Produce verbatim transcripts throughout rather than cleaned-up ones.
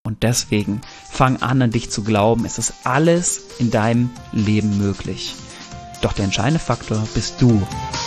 Und deswegen fang an, an dich zu glauben. Es ist alles in deinem Leben möglich. Doch der entscheidende Faktor bist du.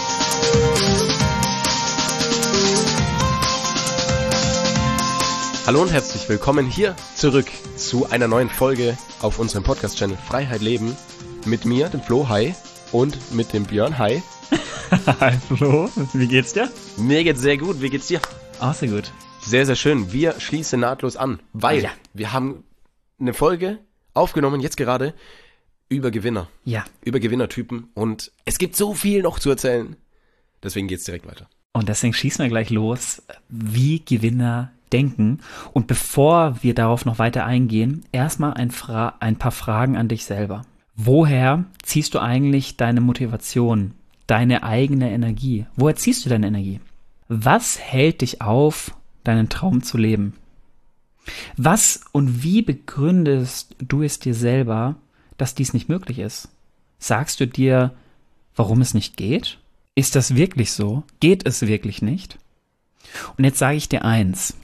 Hallo und herzlich willkommen hier zurück zu einer neuen Folge auf unserem Podcast-Channel Freiheit Leben mit mir, dem Flo, hi, und mit dem Björn, hi. Hi Flo, wie geht's dir? Mir geht's sehr gut, wie geht's dir? Auch sehr gut. Sehr, sehr schön. Wir schließen nahtlos an, weil ja. wir haben eine Folge aufgenommen, jetzt gerade, über Gewinner. Ja. Über Gewinnertypen und es gibt so viel noch zu erzählen. Deswegen geht's direkt weiter. Und deswegen schießen wir gleich los, wie Gewinner denken. Und bevor wir darauf noch weiter eingehen, erstmal ein, Fra- ein paar Fragen an dich selber. Woher ziehst du eigentlich deine Motivation, deine eigene Energie? Woher ziehst du deine Energie? Was hält dich auf, deinen Traum zu leben? Was und wie begründest du es dir selber, dass dies nicht möglich ist? Sagst du dir, warum es nicht geht? Ist das wirklich so? Geht es wirklich nicht? Und jetzt sage ich dir eins.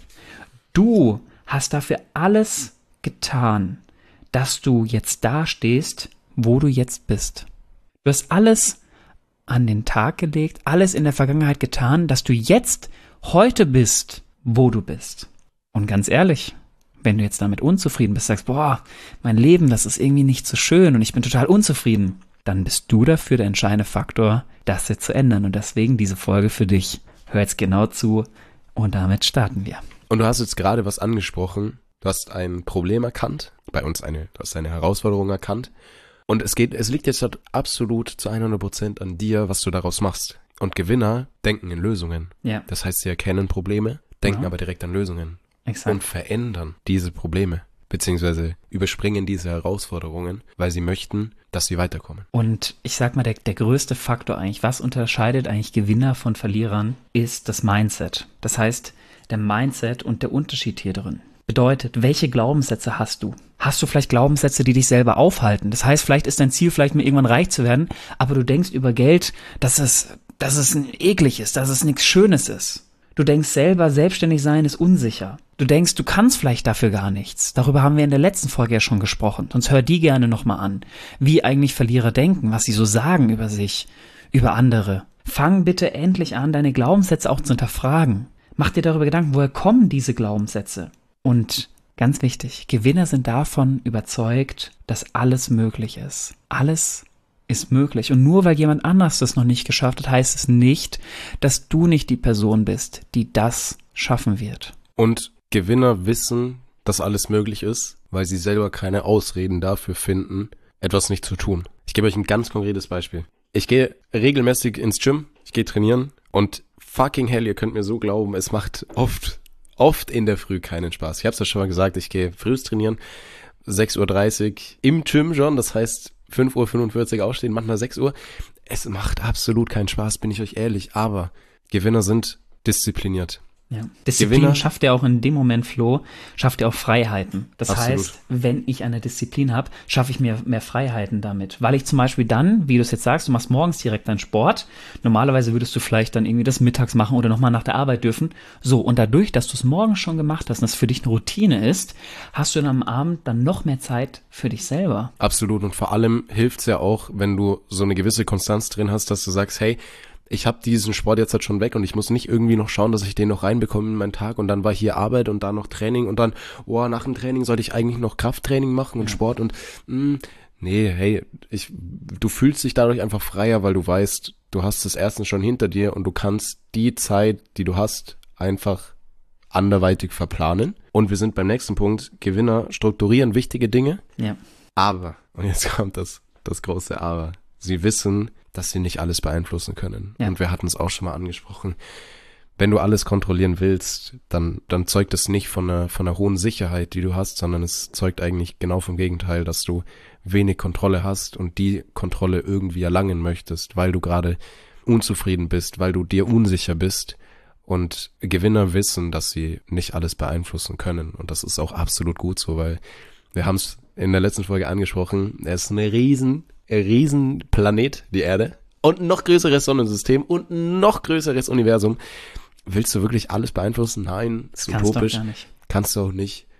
Du hast dafür alles getan, dass du jetzt dastehst, wo du jetzt bist. Du hast alles an den Tag gelegt, alles in der Vergangenheit getan, dass du jetzt heute bist, wo du bist. Und ganz ehrlich, wenn du jetzt damit unzufrieden bist, sagst, boah, mein Leben, das ist irgendwie nicht so schön und ich bin total unzufrieden, dann bist du dafür der entscheidende Faktor, das jetzt zu ändern. Und deswegen diese Folge für dich. Hör jetzt genau zu und damit starten wir. Und du hast jetzt gerade was angesprochen. Du hast ein Problem erkannt, bei uns eine, du hast eine Herausforderung erkannt. Und es geht, es liegt jetzt halt absolut zu hundert Prozent an dir, was du daraus machst. Und Gewinner denken in Lösungen. Ja. Das heißt, sie erkennen Probleme, denken Ja. aber direkt an Lösungen. Exakt. Und verändern diese Probleme, beziehungsweise überspringen diese Herausforderungen, weil sie möchten, dass sie weiterkommen. Und ich sag mal, der, der größte Faktor eigentlich, was unterscheidet eigentlich Gewinner von Verlierern, ist das Mindset. Das heißt, der Mindset und der Unterschied hier drin. Bedeutet, welche Glaubenssätze hast du? Hast du vielleicht Glaubenssätze, die dich selber aufhalten? Das heißt, vielleicht ist dein Ziel, vielleicht mal irgendwann reich zu werden, aber du denkst über Geld, dass es, dass es eklig ist, dass es nichts Schönes ist. Du denkst selber, selbstständig sein ist unsicher. Du denkst, du kannst vielleicht dafür gar nichts. Darüber haben wir in der letzten Folge ja schon gesprochen. Sonst hör die gerne nochmal an, wie eigentlich Verlierer denken, was sie so sagen über sich, über andere. Fang bitte endlich an, deine Glaubenssätze auch zu hinterfragen. Mach dir darüber Gedanken, woher kommen diese Glaubenssätze? Und ganz wichtig, Gewinner sind davon überzeugt, dass alles möglich ist. Alles ist möglich. Und nur weil jemand anders das noch nicht geschafft hat, heißt es nicht, dass du nicht die Person bist, die das schaffen wird. Und Gewinner wissen, dass alles möglich ist, weil sie selber keine Ausreden dafür finden, etwas nicht zu tun. Ich gebe euch ein ganz konkretes Beispiel. Ich gehe regelmäßig ins Gym, ich gehe trainieren und fucking hell, ihr könnt mir so glauben, es macht oft, oft in der Früh keinen Spaß. Ich habe es ja schon mal gesagt, ich gehe frühs trainieren, sechs Uhr dreißig im Gym schon, das heißt fünf Uhr fünfundvierzig aufstehen, manchmal sechs Uhr. Es macht absolut keinen Spaß, bin ich euch ehrlich, aber Gewinner sind diszipliniert. Ja. Disziplin Gewinner schafft ja auch in dem Moment, Flo, schafft ja auch Freiheiten. Das Absolut. heißt, wenn ich eine Disziplin habe, schaffe ich mir mehr Freiheiten damit. Weil ich zum Beispiel dann, wie du es jetzt sagst, du machst morgens direkt deinen Sport. Normalerweise würdest du vielleicht dann irgendwie das mittags machen oder nochmal nach der Arbeit dürfen. So, und dadurch, dass du es morgens schon gemacht hast und das für dich eine Routine ist, hast du dann am Abend dann noch mehr Zeit für dich selber. Absolut, und vor allem hilft's ja auch, wenn du so eine gewisse Konstanz drin hast, dass du sagst, hey, ich habe diesen Sport jetzt halt schon weg und ich muss nicht irgendwie noch schauen, dass ich den noch reinbekomme in meinen Tag und dann war hier Arbeit und da noch Training und dann, oh, nach dem Training sollte ich eigentlich noch Krafttraining machen und ja. Sport und mh, nee, hey, ich, du fühlst dich dadurch einfach freier, weil du weißt, du hast es erstens schon hinter dir und du kannst die Zeit, die du hast, einfach anderweitig verplanen. Und wir sind beim nächsten Punkt, Gewinner strukturieren wichtige Dinge, ja. aber, und jetzt kommt das, das große Aber, sie wissen, dass sie nicht alles beeinflussen können. Ja. Und wir hatten es auch schon mal angesprochen. Wenn du alles kontrollieren willst, dann dann zeugt es nicht von einer von einer hohen Sicherheit, die du hast, sondern es zeugt eigentlich genau vom Gegenteil, dass du wenig Kontrolle hast und die Kontrolle irgendwie erlangen möchtest, weil du gerade unzufrieden bist, weil du dir unsicher bist. Und Gewinner wissen, dass sie nicht alles beeinflussen können. Und das ist auch absolut gut so, weil wir haben es in der letzten Folge angesprochen, es ist eine riesen Riesenplanet, die Erde, und ein noch größeres Sonnensystem und ein noch größeres Universum. Willst du wirklich alles beeinflussen? Nein, ist das kannst utopisch. Du auch gar nicht. Kannst du auch nicht.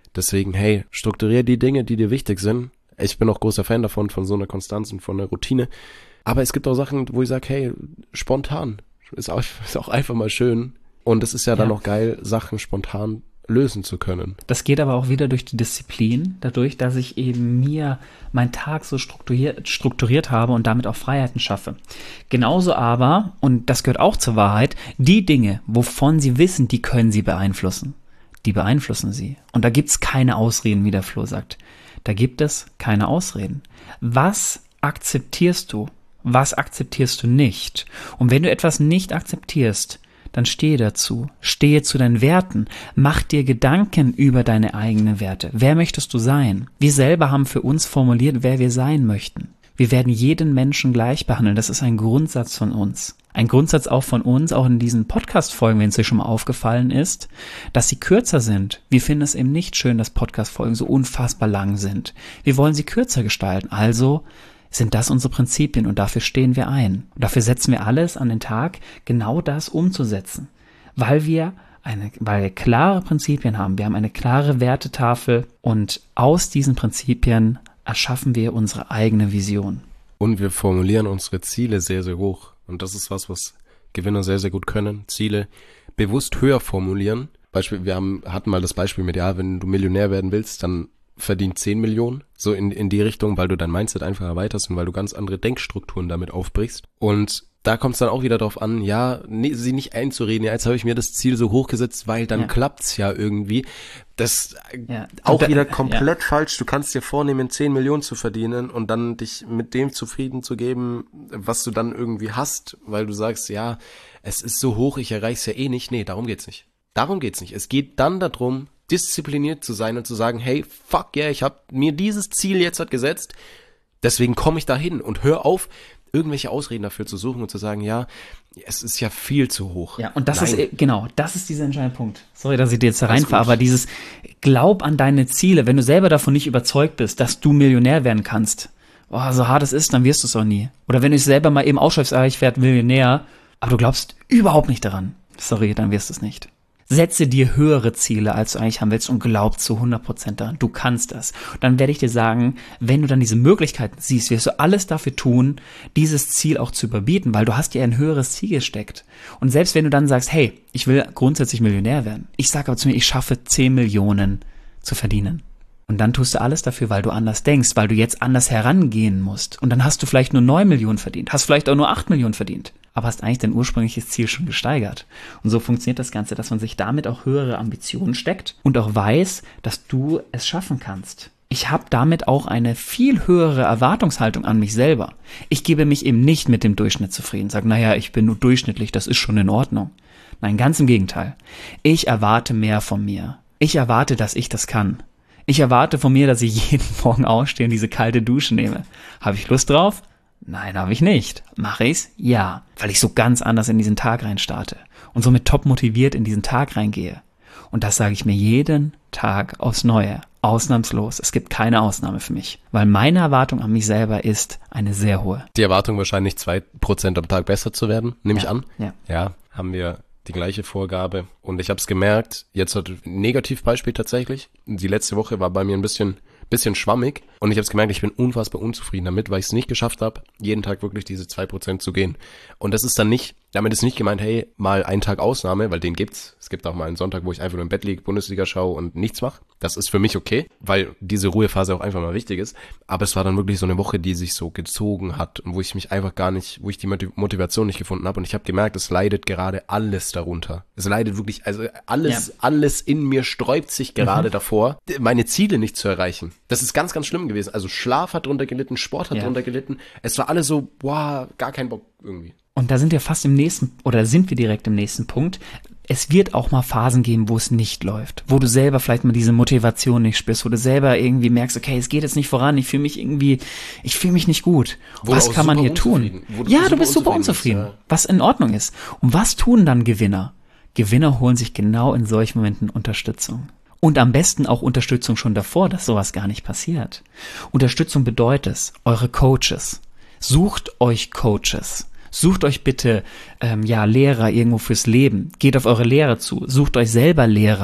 Deswegen, hey, strukturier die Dinge, die dir wichtig sind. Ich bin auch großer Fan davon, von so einer Konstanz und von einer Routine. Aber es gibt auch Sachen, wo ich sage, hey, spontan. Ist auch, ist auch einfach mal schön. Und es ist ja, ja dann auch geil, Sachen spontan lösen zu können. Das geht aber auch wieder durch die Disziplin, dadurch, dass ich eben mir meinen Tag so strukturiert, strukturiert habe und damit auch Freiheiten schaffe. Genauso aber, und das gehört auch zur Wahrheit, die Dinge, wovon Sie wissen, die können Sie beeinflussen. Die beeinflussen Sie. Und da gibt's keine Ausreden, wie der Flo sagt. Da gibt es keine Ausreden. Was akzeptierst du? Was akzeptierst du nicht? Und wenn du etwas nicht akzeptierst, dann stehe dazu, stehe zu deinen Werten, mach dir Gedanken über deine eigenen Werte. Wer möchtest du sein? Wir selber haben für uns formuliert, wer wir sein möchten. Wir werden jeden Menschen gleich behandeln. Das ist ein Grundsatz von uns. Ein Grundsatz auch von uns, auch in diesen Podcast-Folgen, wenn es dir schon mal aufgefallen ist, dass sie kürzer sind. Wir finden es eben nicht schön, dass Podcast-Folgen so unfassbar lang sind. Wir wollen sie kürzer gestalten. Also sind das unsere Prinzipien und dafür stehen wir ein. Und dafür setzen wir alles an den Tag, genau das umzusetzen. Weil wir eine, weil wir klare Prinzipien haben. Wir haben eine klare Wertetafel und aus diesen Prinzipien erschaffen wir unsere eigene Vision. Und wir formulieren unsere Ziele sehr, sehr hoch. Und das ist was, was Gewinner sehr, sehr gut können. Ziele bewusst höher formulieren. Beispiel, wir haben, hatten mal das Beispiel mit, ja, wenn du Millionär werden willst, dann verdient zehn Millionen, so in, in die Richtung, weil du dein Mindset einfach erweiterst und weil du ganz andere Denkstrukturen damit aufbrichst. Und da kommt es dann auch wieder drauf an, ja, nee, sie nicht einzureden, ja, jetzt habe ich mir das Ziel so hochgesetzt, weil dann ja. klappt's ja irgendwie. Das ja. auch da, wieder komplett ja. falsch. Du kannst dir vornehmen, zehn Millionen zu verdienen und dann dich mit dem zufrieden zu geben, was du dann irgendwie hast, weil du sagst, ja, es ist so hoch, ich erreich's ja eh nicht. Nee, darum geht's nicht. Darum geht's nicht. Es geht dann darum, diszipliniert zu sein und zu sagen, hey, fuck yeah, ich habe mir dieses Ziel jetzt halt gesetzt, deswegen komme ich dahin und hör auf, irgendwelche Ausreden dafür zu suchen und zu sagen, ja, es ist ja viel zu hoch. Ja, und das Nein. ist, genau, das ist dieser entscheidende Punkt. Sorry, dass ich dir jetzt da reinfahre, aber dieses Glaub an deine Ziele, wenn du selber davon nicht überzeugt bist, dass du Millionär werden kannst, oh, so hart es ist, dann wirst du es auch nie. Oder wenn du es selber mal eben ausschreibst, ah, ich werde Millionär, aber du glaubst überhaupt nicht daran, sorry, dann wirst du es nicht. Setze dir höhere Ziele, als du eigentlich haben willst und glaub zu hundert Prozent daran. Du kannst das. Und dann werde ich dir sagen, wenn du dann diese Möglichkeiten siehst, wirst du alles dafür tun, dieses Ziel auch zu überbieten, weil du hast dir ein höheres Ziel gesteckt. Und selbst wenn du dann sagst, hey, ich will grundsätzlich Millionär werden. Ich sage aber zu mir, ich schaffe zehn Millionen zu verdienen. Und dann tust du alles dafür, weil du anders denkst, weil du jetzt anders herangehen musst. Und dann hast du vielleicht nur neun Millionen verdient, hast vielleicht auch nur acht Millionen verdient. Aber hast eigentlich dein ursprüngliches Ziel schon gesteigert. Und so funktioniert das Ganze, dass man sich damit auch höhere Ambitionen steckt und auch weiß, dass du es schaffen kannst. Ich habe damit auch eine viel höhere Erwartungshaltung an mich selber. Ich gebe mich eben nicht mit dem Durchschnitt zufrieden, sage, naja, ich bin nur durchschnittlich, das ist schon in Ordnung. Nein, ganz im Gegenteil. Ich erwarte mehr von mir. Ich erwarte, dass ich das kann. Ich erwarte von mir, dass ich jeden Morgen aufstehe und diese kalte Dusche nehme. Habe ich Lust drauf? Nein, habe ich nicht. Mache ich's? Ja, weil ich so ganz anders in diesen Tag rein starte und somit top motiviert in diesen Tag reingehe. Und das sage ich mir jeden Tag aufs Neue, ausnahmslos. Es gibt keine Ausnahme für mich, weil meine Erwartung an mich selber ist eine sehr hohe. Die Erwartung wahrscheinlich zwei Prozent am Tag besser zu werden, nehme ja, ich an. Ja. Ja, haben wir die gleiche Vorgabe. Und ich habe es gemerkt, jetzt hat ein Negativbeispiel tatsächlich. Die letzte Woche war bei mir ein bisschen... bisschen schwammig und ich habe es gemerkt, ich bin unfassbar unzufrieden damit, weil ich es nicht geschafft habe, jeden Tag wirklich diese zwei Prozent zu gehen. Und das ist dann nicht, damit ist nicht gemeint, hey, mal einen Tag Ausnahme, weil den gibt's. Es gibt auch mal einen Sonntag, wo ich einfach nur im Bett liege, Bundesliga schaue und nichts mache. Das ist für mich okay, weil diese Ruhephase auch einfach mal wichtig ist. Aber es war dann wirklich so eine Woche, die sich so gezogen hat und wo ich mich einfach gar nicht, wo ich die Motivation nicht gefunden habe. Und ich habe gemerkt, es leidet gerade alles darunter. Es leidet wirklich, also alles, ja. alles in mir sträubt sich gerade mhm. davor, meine Ziele nicht zu erreichen. Das ist ganz, ganz schlimm gewesen. Also Schlaf hat drunter gelitten, Sport hat ja. drunter gelitten. Es war alles so, boah, gar kein Bock irgendwie. Und da sind wir fast im nächsten, oder sind wir direkt im nächsten Punkt. Es wird auch mal Phasen geben, wo es nicht läuft. Wo du selber vielleicht mal diese Motivation nicht spürst, wo du selber irgendwie merkst, okay, es geht jetzt nicht voran, ich fühle mich irgendwie, ich fühle mich nicht gut. Wo was kann man hier tun? Du ja, du bist super unzufrieden, bist, ja. was in Ordnung ist. Und was tun dann Gewinner? Gewinner holen sich genau in solchen Momenten Unterstützung. Und am besten auch Unterstützung schon davor, dass sowas gar nicht passiert. Unterstützung bedeutet, eure Coaches. Sucht euch Coaches. Sucht euch bitte ähm, ja Lehrer irgendwo fürs Leben. Geht auf eure Lehrer zu. Sucht euch selber Lehrer.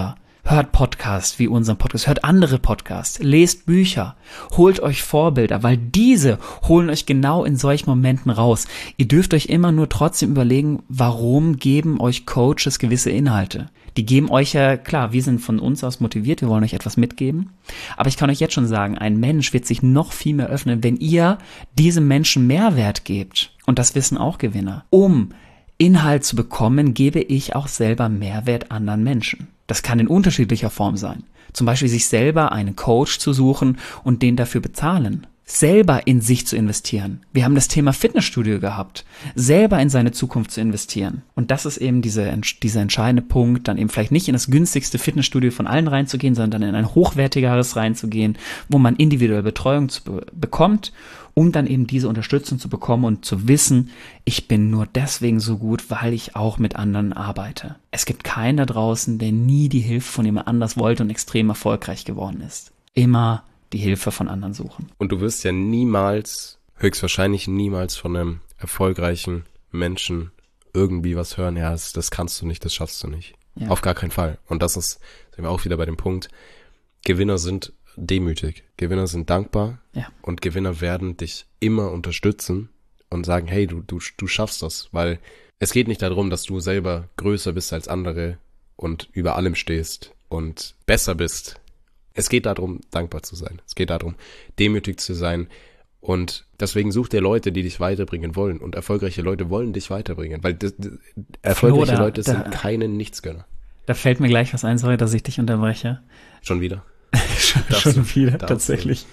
Hört Podcasts wie unseren Podcast, hört andere Podcasts, lest Bücher, holt euch Vorbilder, weil diese holen euch genau in solchen Momenten raus. Ihr dürft euch immer nur trotzdem überlegen, warum geben euch Coaches gewisse Inhalte. Die geben euch ja, klar, wir sind von uns aus motiviert, wir wollen euch etwas mitgeben. Aber ich kann euch jetzt schon sagen, ein Mensch wird sich noch viel mehr öffnen, wenn ihr diesem Menschen Mehrwert gebt. Und das wissen auch Gewinner. Um Inhalt zu bekommen, gebe ich auch selber Mehrwert anderen Menschen. Das kann in unterschiedlicher Form sein. Zum Beispiel sich selber einen Coach zu suchen und den dafür bezahlen. Selber in sich zu investieren. Wir haben das Thema Fitnessstudio gehabt. Selber in seine Zukunft zu investieren. Und das ist eben diese, dieser entscheidende Punkt, dann eben vielleicht nicht in das günstigste Fitnessstudio von allen reinzugehen, sondern in ein hochwertigeres reinzugehen, wo man individuelle Betreuung zu be- bekommt, um dann eben diese Unterstützung zu bekommen und zu wissen, ich bin nur deswegen so gut, weil ich auch mit anderen arbeite. Es gibt keinen da draußen, der nie die Hilfe von jemand anders wollte und extrem erfolgreich geworden ist. Immer die Hilfe von anderen suchen. Und du wirst ja niemals, höchstwahrscheinlich niemals von einem erfolgreichen Menschen irgendwie was hören, ja, das, das kannst du nicht, das schaffst du nicht. Ja. Auf gar keinen Fall. Und das ist, sind wir auch wieder bei dem Punkt, Gewinner sind demütig, Gewinner sind dankbar, ja. Und Gewinner werden dich immer unterstützen und sagen, hey, du, du, du schaffst das, weil es geht nicht darum, dass du selber größer bist als andere und über allem stehst und besser bist. Es geht darum, dankbar zu sein. Es geht darum, demütig zu sein. Und deswegen such dir Leute, die dich weiterbringen wollen. Und erfolgreiche Leute wollen dich weiterbringen. Weil das, das, erfolgreiche Flo, da, Leute sind da, keine Nichtsgönner. Da fällt mir gleich was ein, sorry, dass ich dich unterbreche. Schon wieder? schon schon du, wieder, tatsächlich.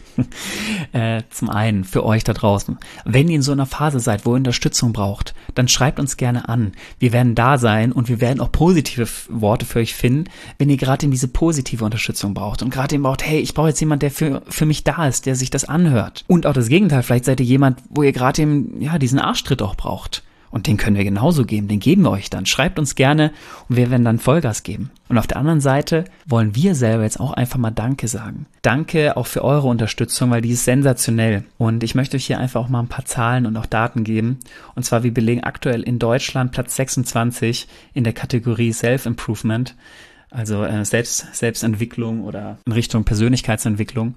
äh, zum einen, für euch da draußen, wenn ihr in so einer Phase seid, wo ihr Unterstützung braucht, dann schreibt uns gerne an. Wir werden da sein und wir werden auch positive Worte für euch finden, wenn ihr gerade eben diese positive Unterstützung braucht und gerade eben braucht, hey, ich brauche jetzt jemand, der für für mich da ist, der sich das anhört. Und auch das Gegenteil, vielleicht seid ihr jemand, wo ihr gerade eben ja diesen Arschtritt auch braucht. Und den können wir genauso geben, den geben wir euch dann. Schreibt uns gerne und wir werden dann Vollgas geben. Und auf der anderen Seite wollen wir selber jetzt auch einfach mal Danke sagen. Danke auch für eure Unterstützung, weil die ist sensationell. Und ich möchte euch hier einfach auch mal ein paar Zahlen und auch Daten geben. Und zwar, wir belegen aktuell in Deutschland Platz sechsundzwanzig in der Kategorie Self-Improvement. Also äh, Selbst, Selbstentwicklung oder in Richtung Persönlichkeitsentwicklung.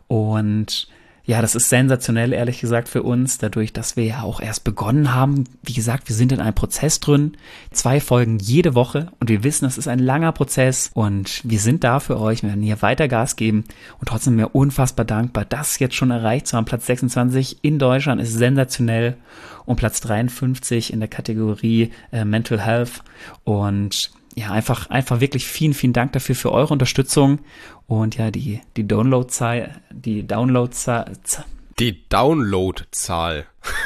Und ja, das ist sensationell, ehrlich gesagt, für uns, dadurch, dass wir ja auch erst begonnen haben. Wie gesagt, wir sind in einem Prozess drin, zwei Folgen jede Woche und wir wissen, das ist ein langer Prozess und wir sind da für euch, wir werden hier weiter Gas geben und trotzdem mir unfassbar dankbar, das jetzt schon erreicht zu haben. Platz sechsundzwanzig in Deutschland ist sensationell und Platz dreiundfünfzig in der Kategorie äh, Mental Health und ja, einfach, einfach wirklich vielen, vielen Dank dafür für eure Unterstützung und ja, die, die Download-Zahl, die Download-Zahl, die Download-Zahl.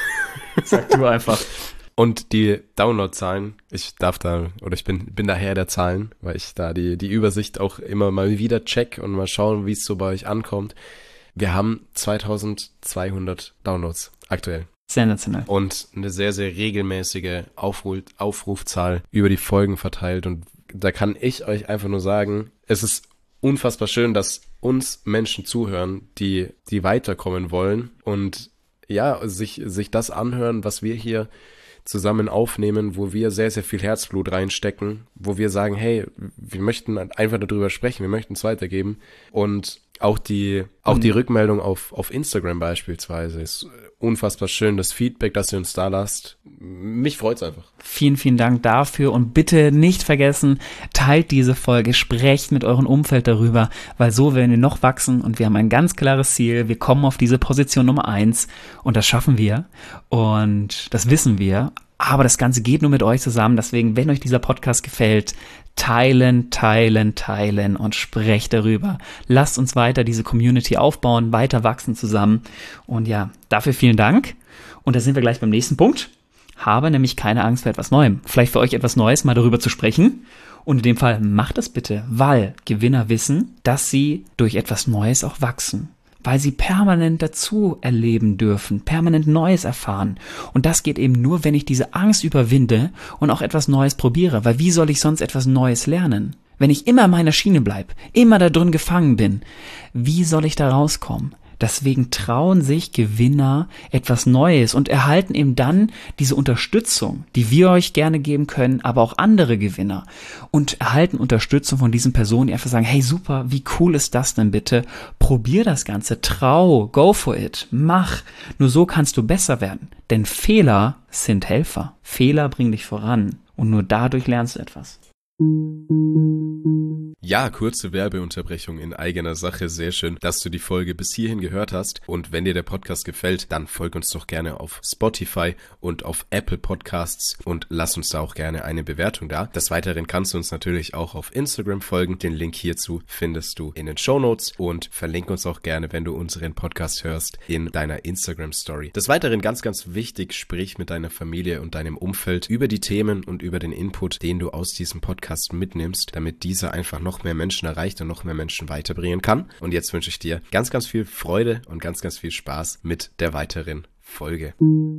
Sag du einfach. Und die Download-Zahlen, ich darf da, oder ich bin, bin da Herr der Zahlen, weil ich da die, die Übersicht auch immer mal wieder check und mal schauen, wie es so bei euch ankommt. Wir haben zweitausendzweihundert Downloads aktuell. Sensationell. Und eine sehr, sehr regelmäßige Aufruf, Aufrufzahl über die Folgen verteilt. Und da kann ich euch einfach nur sagen, es ist unfassbar schön, dass uns Menschen zuhören, die, die weiterkommen wollen und ja, sich, sich das anhören, was wir hier zusammen aufnehmen, wo wir sehr, sehr viel Herzblut reinstecken, wo wir sagen, hey, wir möchten einfach darüber sprechen, wir möchten es weitergeben. Und auch die, auch die Rückmeldung auf, auf Instagram beispielsweise ist unfassbar schön, das Feedback, das ihr uns da lasst. Mich freut's einfach. Vielen, vielen Dank dafür und bitte nicht vergessen, teilt diese Folge, sprecht mit eurem Umfeld darüber, weil so werden wir noch wachsen und wir haben ein ganz klares Ziel. Wir kommen auf diese Position Nummer eins und das schaffen wir und das wissen wir. Aber das Ganze geht nur mit euch zusammen. Deswegen, wenn euch dieser Podcast gefällt, teilen, teilen, teilen und sprecht darüber. Lasst uns weiter diese Community aufbauen, weiter wachsen zusammen. Und ja, dafür vielen Dank. Und da sind wir gleich beim nächsten Punkt. Habe nämlich keine Angst vor etwas Neuem. Vielleicht für euch etwas Neues, mal darüber zu sprechen. Und in dem Fall macht das bitte, weil Gewinner wissen, dass sie durch etwas Neues auch wachsen. Weil sie permanent dazu erleben dürfen, permanent Neues erfahren. Und das geht eben nur, wenn ich diese Angst überwinde und auch etwas Neues probiere. Weil wie soll ich sonst etwas Neues lernen? Wenn ich immer in meiner Schiene bleibe, immer da drin gefangen bin, wie soll ich da rauskommen? Deswegen trauen sich Gewinner etwas Neues und erhalten eben dann diese Unterstützung, die wir euch gerne geben können, aber auch andere Gewinner und erhalten Unterstützung von diesen Personen, die einfach sagen, hey super, wie cool ist das denn bitte? Probier das Ganze, trau, go for it, mach. Nur so kannst du besser werden, denn Fehler sind Helfer. Fehler bringen dich voran und nur dadurch lernst du etwas. Ja, kurze Werbeunterbrechung in eigener Sache. Sehr schön, dass du die Folge bis hierhin gehört hast. Und wenn dir der Podcast gefällt, dann folg uns doch gerne auf Spotify und auf Apple Podcasts und lass uns da auch gerne eine Bewertung da. Des Weiteren kannst du uns natürlich auch auf Instagram folgen. Den Link hierzu findest du in den Shownotes und verlink uns auch gerne, wenn du unseren Podcast hörst, in deiner Instagram-Story. Des Weiteren ganz, ganz wichtig, sprich mit deiner Familie und deinem Umfeld über die Themen und über den Input, den du aus diesem Podcast mitnimmst, damit dieser einfach noch mehr Menschen erreicht und noch mehr Menschen weiterbringen kann. Und jetzt wünsche ich dir ganz, ganz viel Freude und ganz, ganz viel Spaß mit der weiteren Folge.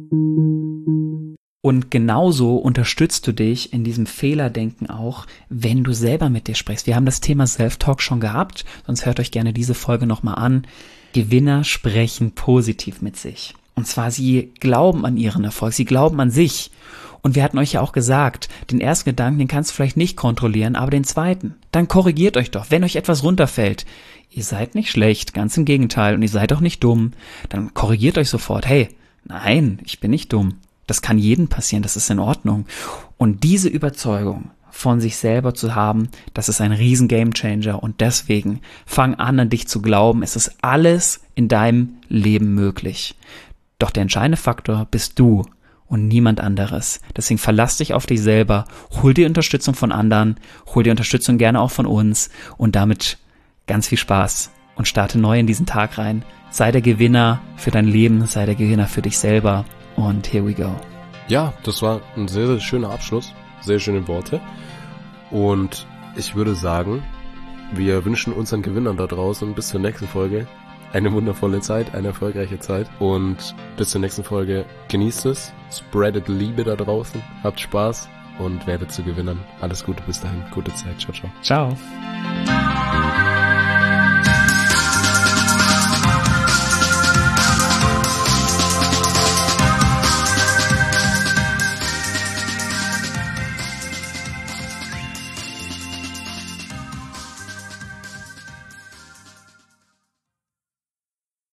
Und genauso unterstützt du dich in diesem Fehlerdenken auch, wenn du selber mit dir sprichst. Wir haben das Thema Self-Talk schon gehabt, sonst hört euch gerne diese Folge nochmal an. Gewinner sprechen positiv mit sich. Und zwar, sie glauben an ihren Erfolg, sie glauben an sich. Und wir hatten euch ja auch gesagt, den ersten Gedanken, den kannst du vielleicht nicht kontrollieren, aber den zweiten. Dann korrigiert euch doch, wenn euch etwas runterfällt. Ihr seid nicht schlecht, ganz im Gegenteil, und ihr seid auch nicht dumm. Dann korrigiert euch sofort, hey, nein, ich bin nicht dumm. Das kann jedem passieren, das ist in Ordnung. Und diese Überzeugung von sich selber zu haben, das ist ein riesen Gamechanger. Und deswegen fang an, an dich zu glauben. Es ist alles in deinem Leben möglich. Doch der entscheidende Faktor bist du und niemand anderes. Deswegen verlass dich auf dich selber, hol dir Unterstützung von anderen, hol dir Unterstützung gerne auch von uns und damit ganz viel Spaß und starte neu in diesen Tag rein. Sei der Gewinner für dein Leben, sei der Gewinner für dich selber und here we go. Ja, das war ein sehr, sehr schöner Abschluss, sehr schöne Worte und ich würde sagen, wir wünschen unseren Gewinnern da draußen bis zur nächsten Folge eine wundervolle Zeit, eine erfolgreiche Zeit und bis zur nächsten Folge genießt es, spreadet Liebe da draußen, habt Spaß und werdet zu Gewinnern. Alles Gute bis dahin, gute Zeit, ciao, ciao. Ciao.